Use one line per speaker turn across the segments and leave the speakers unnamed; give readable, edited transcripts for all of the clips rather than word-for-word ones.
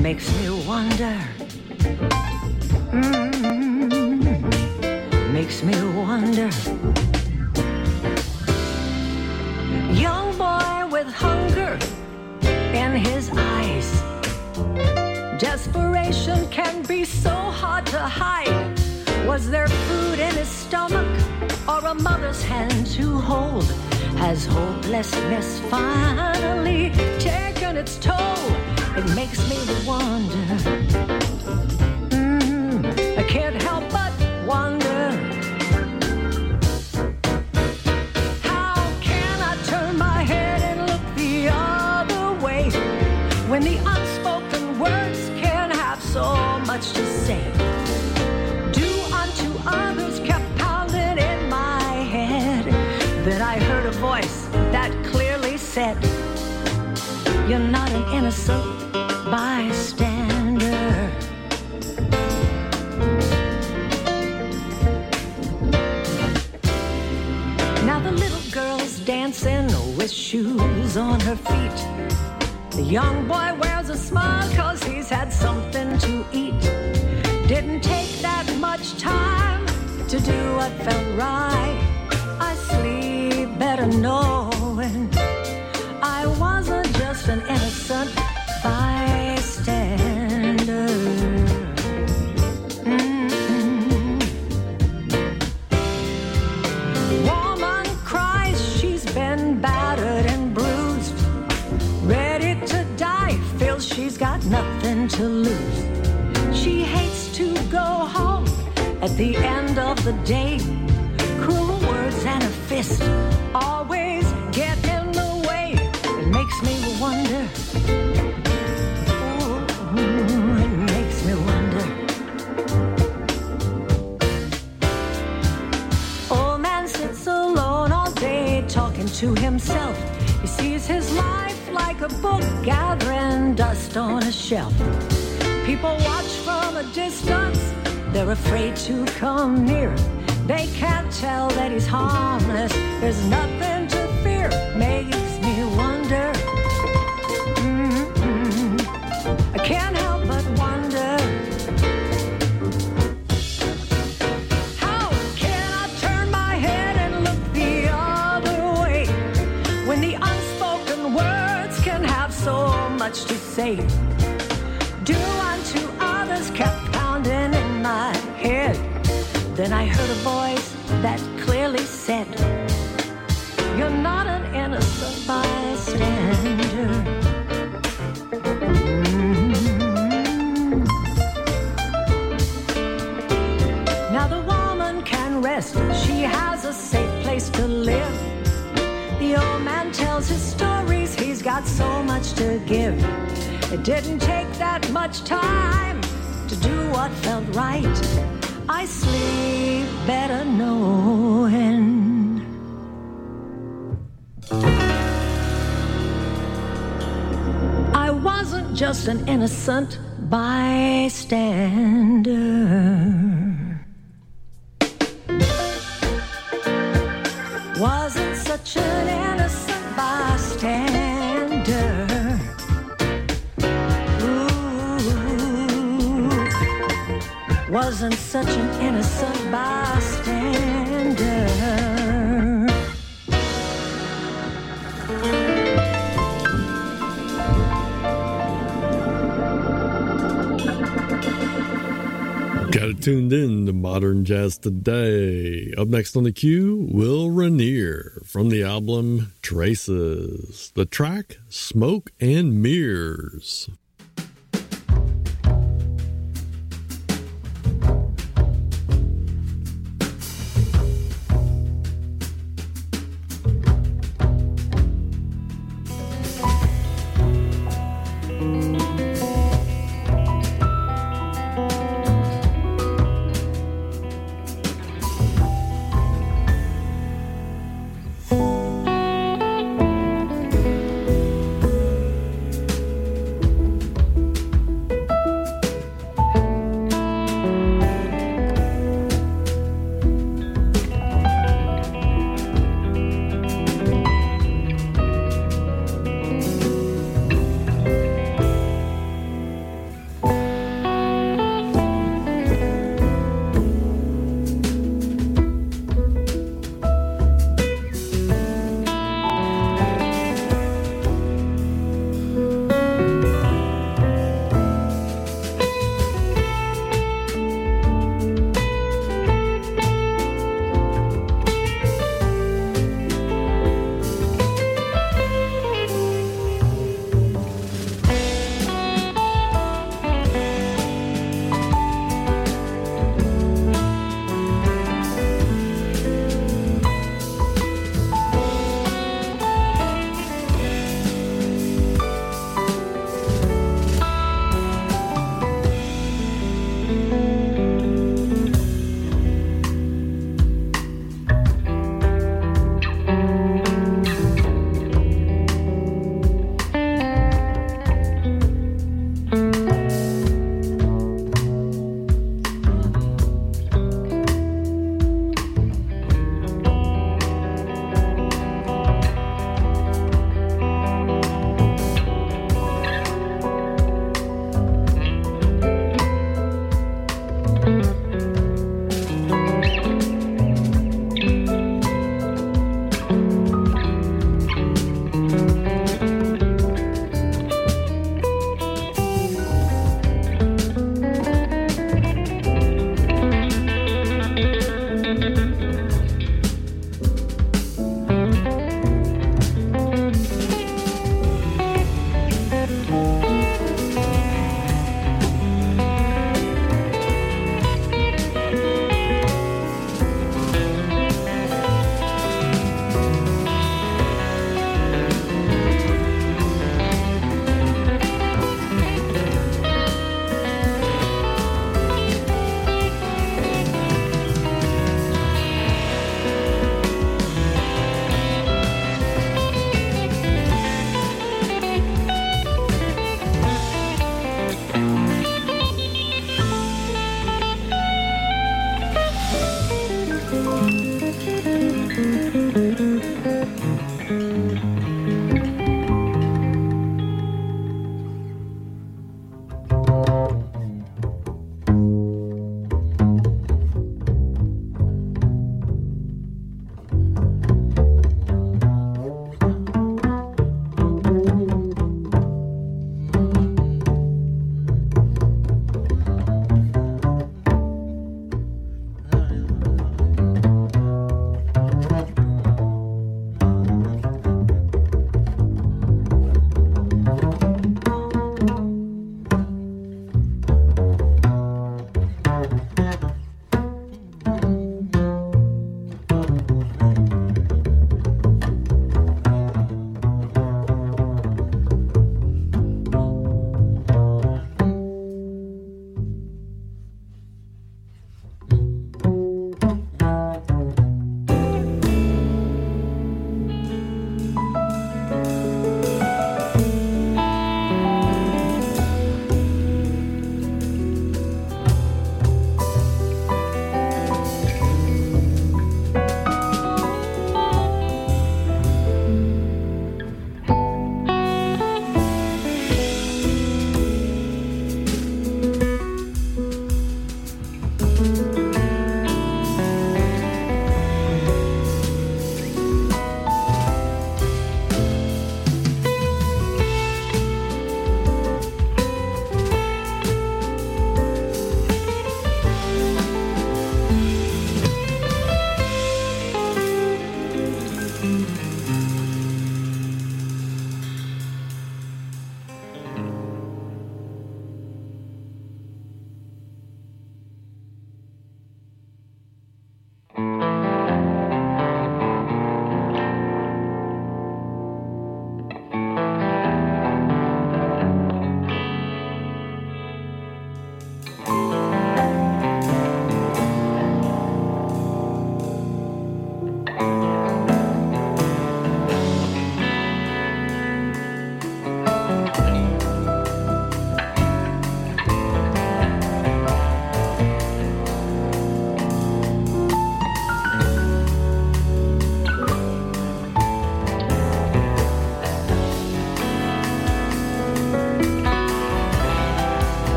makes me wonder. Makes me wonder. Young boy with hunger in his eyes. Desperation can be so hard to hide. Was there food in his stomach or a mother's hand to hold? Has hopelessness finally taken its toll? It makes me wonder. I can't help but wonder. How can I turn my head and look the other way when the unspoken words can have so much to say? Do unto others kept pounding in my head. Then I heard a voice that clearly said, you're not an innocent bystander. Now the little girl's dancing with shoes on her feet. The young boy wears a smile 'cause he's had something to eat. Didn't take that much time to do what felt right. I sleep better knowing I wasn't just an innocent bystander. Woman cries, she's been battered and bruised, ready to die, feels she's got nothing to lose. She hates to go home at the end of the day. Cruel words and a fist always get in the way. It makes me wonder. Ooh, it makes me wonder. Old man sits alone all day talking to himself. He sees his life like a book gathering dust on a shelf. People watch from a distance, they're afraid to come near. They can't tell that he's harmless, there's nothing to fear. Makes me wonder. I can't help but wonder. How can I turn my head and look the other way when the unspoken words can have so much to say? Do unto others kept pounding in my head. Then I heard a voice that clearly said, you're not an innocent bystander. Now the woman can rest, she has a safe place to live. The old man tells his stories, he's got so much to give. It didn't take that much time to do what felt right. I sleep better knowing I wasn't just an innocent bystander. Wasn't such an innocent bystander. Wasn't such an innocent bystander.
Got it tuned in to Modern Jazz Today. Up next on the queue, Will Ranier from the album Traces. The track, Smoke and Mirrors.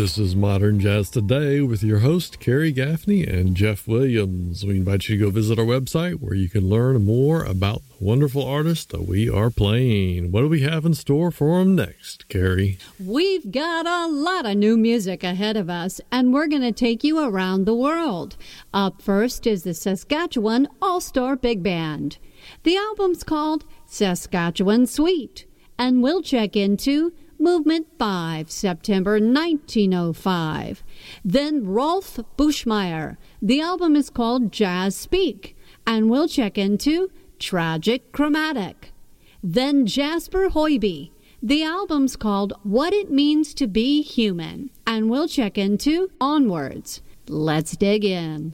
This is Modern Jazz Today with your host, Kerry Gaffney and Jeff Williams. We invite you to go visit our website where you can learn more about the wonderful artists that we are playing. What do we have in store for them next, Kerry?
We've got a lot of new music ahead of us, and we're going to take you around the world. Up first is the Saskatchewan All-Star Big Band. The album's called Saskatchewan Suite, and we'll check into Movement 5, September 1905. Then Rolf Buschmeyer. The album is called Jazz Speak, and we'll check into Tragic Chromatic. Then Jasper Hoiby. The album's called What It Means to Be Human, and we'll check into Onwards. Let's dig in.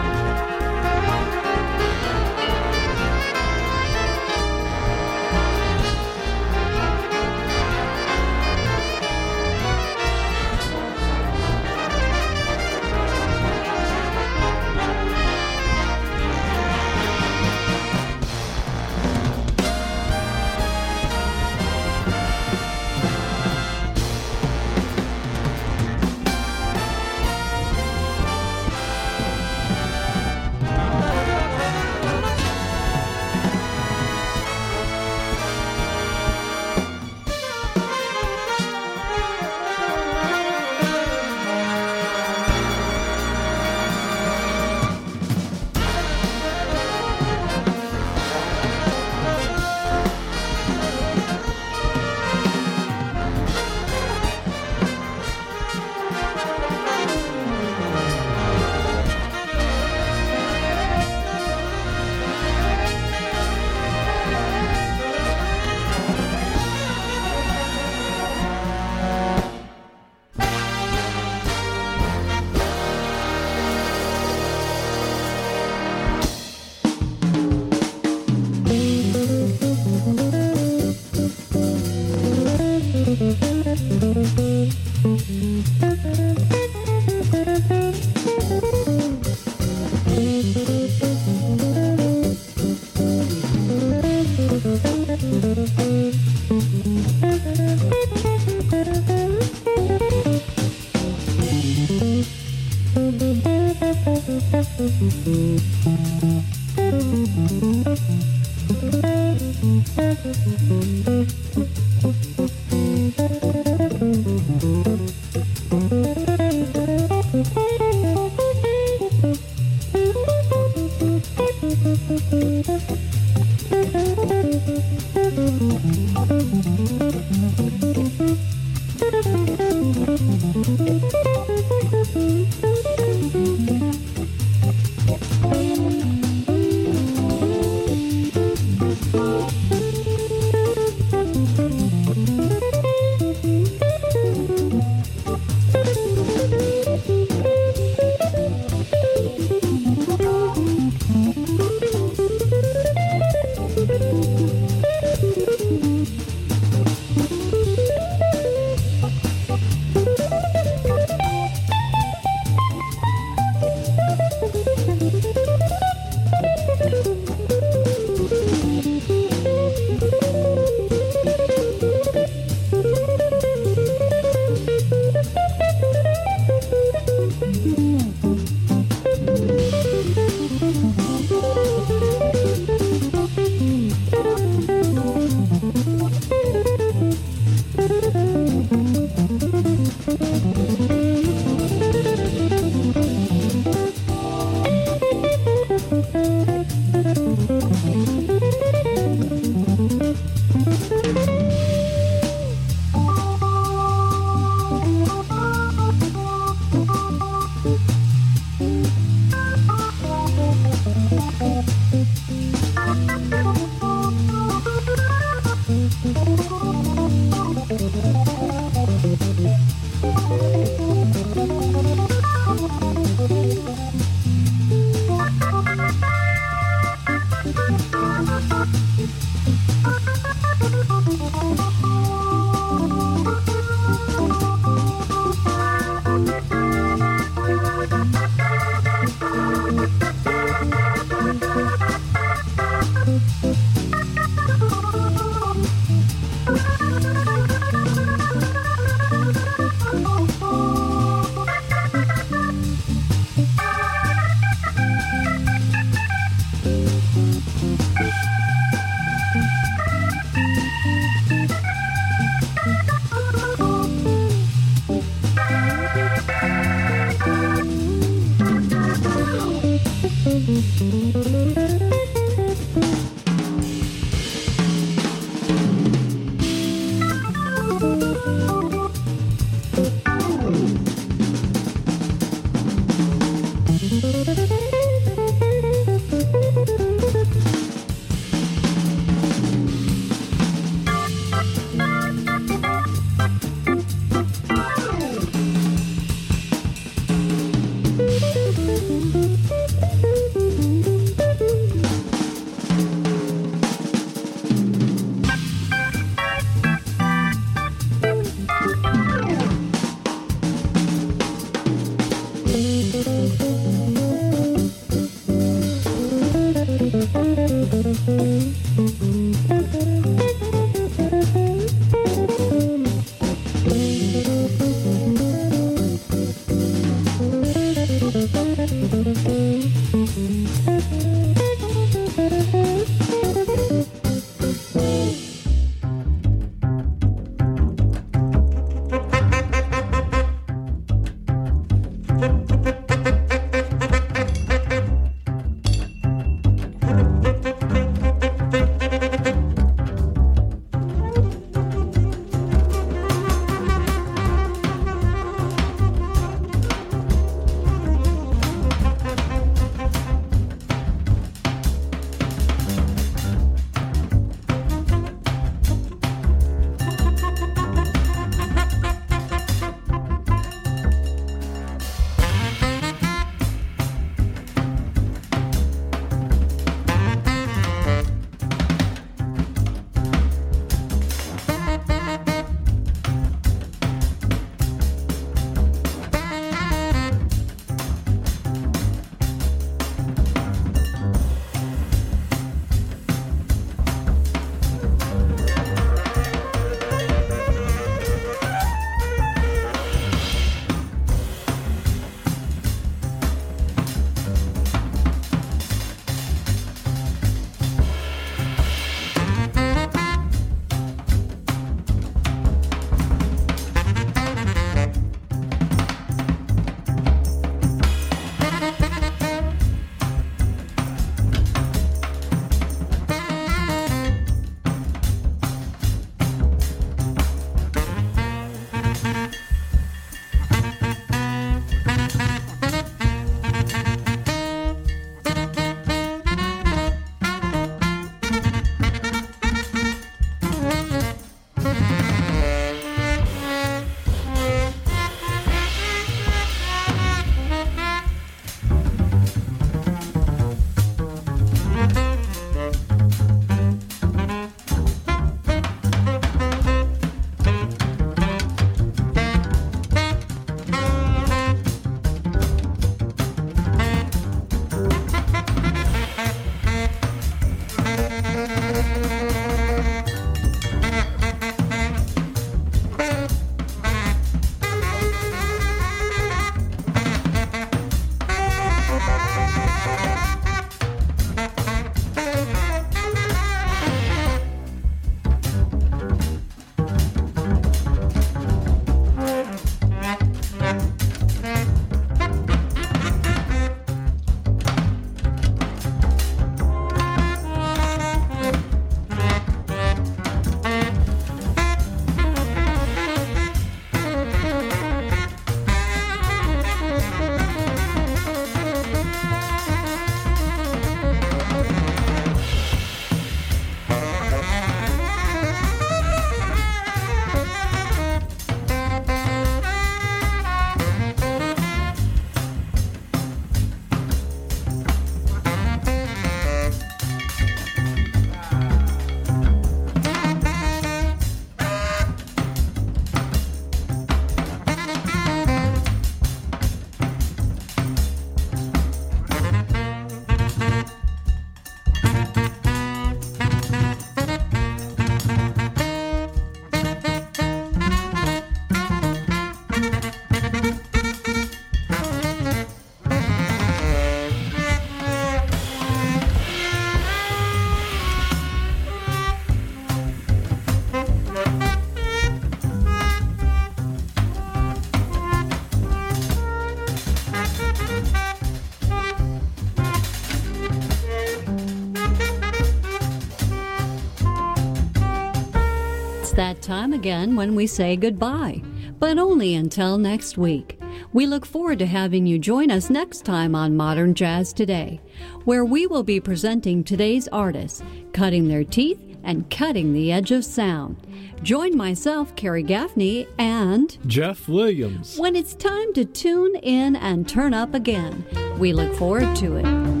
It's that time again when we say goodbye, but only until next week. We look forward to having you join us next time on Modern Jazz Today, where we will be presenting today's artists, cutting their teeth and cutting the edge of sound. Join myself, Carrie Gaffney, and
Jeff Williams
when it's time to tune in and turn up again. We look forward to it.